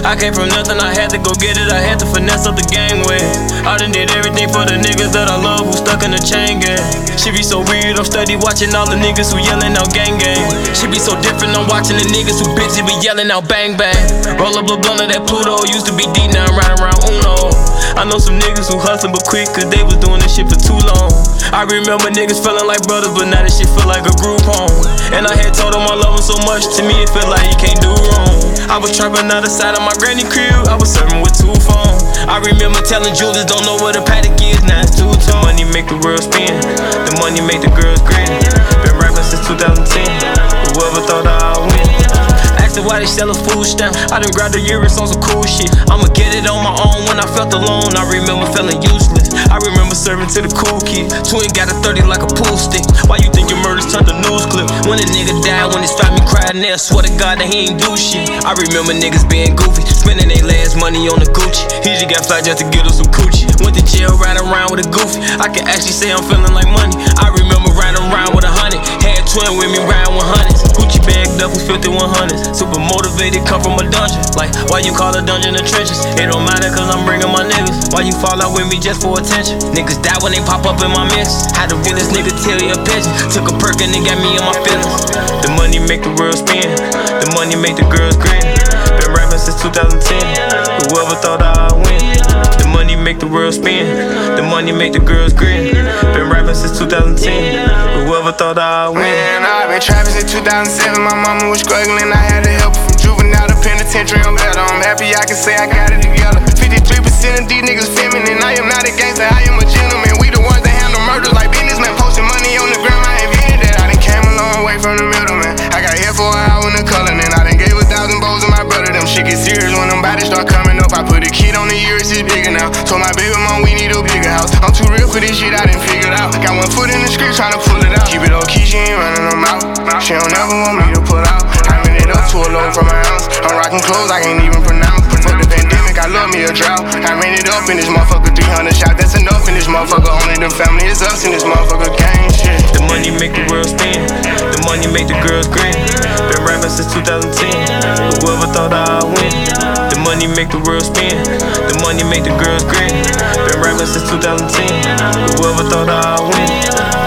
I came from nothing, I had to go get it. I had to finesse up the gangway. I done did everything for the niggas that I love who stuck in the chain gang. She be so weird, I'm steady watching all the niggas who yelling out gang gang. She be so different, I'm watching the niggas who bitches be yelling out bang bang. Roll up a blunt of that Pluto, used to be deep, now I'm riding around Uno. I know some niggas who hustling but quick, cause they was doing this shit for too long. I remember niggas feeling like brothers, but now this shit feel like a group home. And I had told them I love them so much, to me it feel like you can't do wrong. I was trapping out the side of my granny crib, I was serving with 2 phones. I remember telling Julius, don't know what a paddock is, now it's 2 tone. Money make the world spin, the money make the girls grin. Been rapping since 2010, whoever thought I'd win. Asked her why they sell a food stamp, I done grabbed the Euros on some cool shit. I'ma get it on my own when I felt alone, I remember feeling useless. I remember serving to the cool kid, twin got a 30 like a pool stick. Why you think your murders turned to news clip? When a nigga died, when his family cried, and I swear to God that he ain't do shit. I remember niggas being goofy, spending their last money on the Gucci. He just got fly just to get us some coochie. Went to jail riding around with a goofy, I can actually say I'm feeling like money. I remember riding around with 100, had twin with me riding 100s. Gucci bagged up with 5100s, super motivated, come from a dungeon. Like, why you call a dungeon the trenches? It don't matter cause I'm bringing my niggas. Why you fall out with me just for attention? Niggas die when they pop up in my mix. How the realest nigga tell you a pigeon? Took a perk and it got me in my feelings. The money make the world spin, the money make the girls grin. Been rapping since 2010, whoever thought I'd win. The money make the world spin, the money make the girls grin. Been rapping since 2010, whoever thought I'd win. Man, I've been trapping since 2007, my mama was struggling, I had to help her from juvenile to penitentiary. I'm better, I'm happy I can say I got it together. 53% of these niggas feminine, I am not a gangster, I am a gentleman. We the ones that handle murders like businessmen, posting money on the gram, I invented that. I done came a long way from the middleman. I got here for an hour in the color, and I done gave 1,000 bows to my brother. Them shit get serious when them bodies start coming up. I put a kid on the Urus, it's bigger now. Told my baby mom we need a bigger house. I'm too real for this shit, I done figured out. Got 1 foot in the street trying to pull it out. Keep it low key, she ain't running them out. She don't never want me to pull out. I ran it up to a low from my house. I'm rocking clothes I can't even pronounce. Before the pandemic, I love me a drought. I ran it up in this motherfucker, 300 shots. That's enough in this motherfucker. Only the family is us in this motherfucker gang shit. The money make the world spin, the money make the girls grin. Been rapping since 2010, whoever thought I'd win. The money make the world spin, the money make the girls grin. Been rapping since 2010, whoever thought I'd win.